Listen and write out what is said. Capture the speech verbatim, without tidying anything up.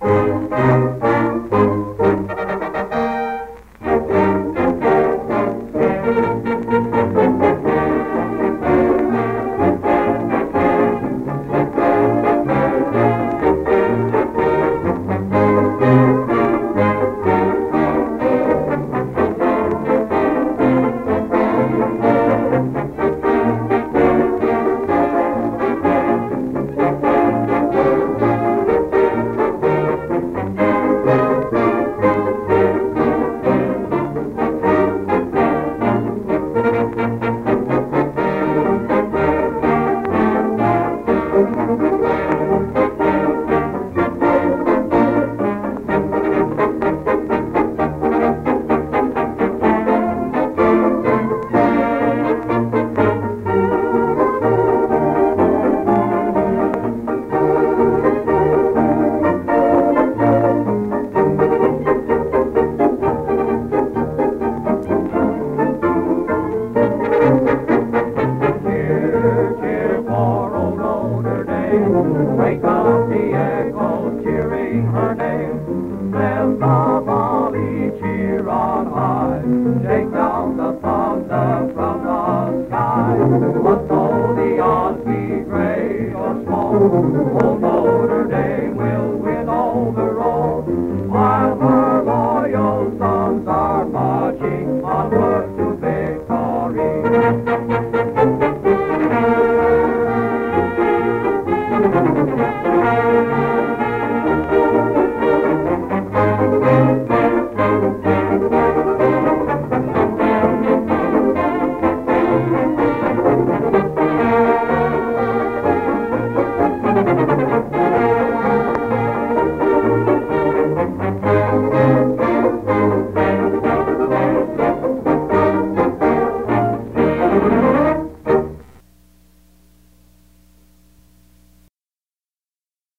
Wake up the echo cheering her name. Let the volley cheer on high. Shake down the thunder from the sky. But though the odds be great or small,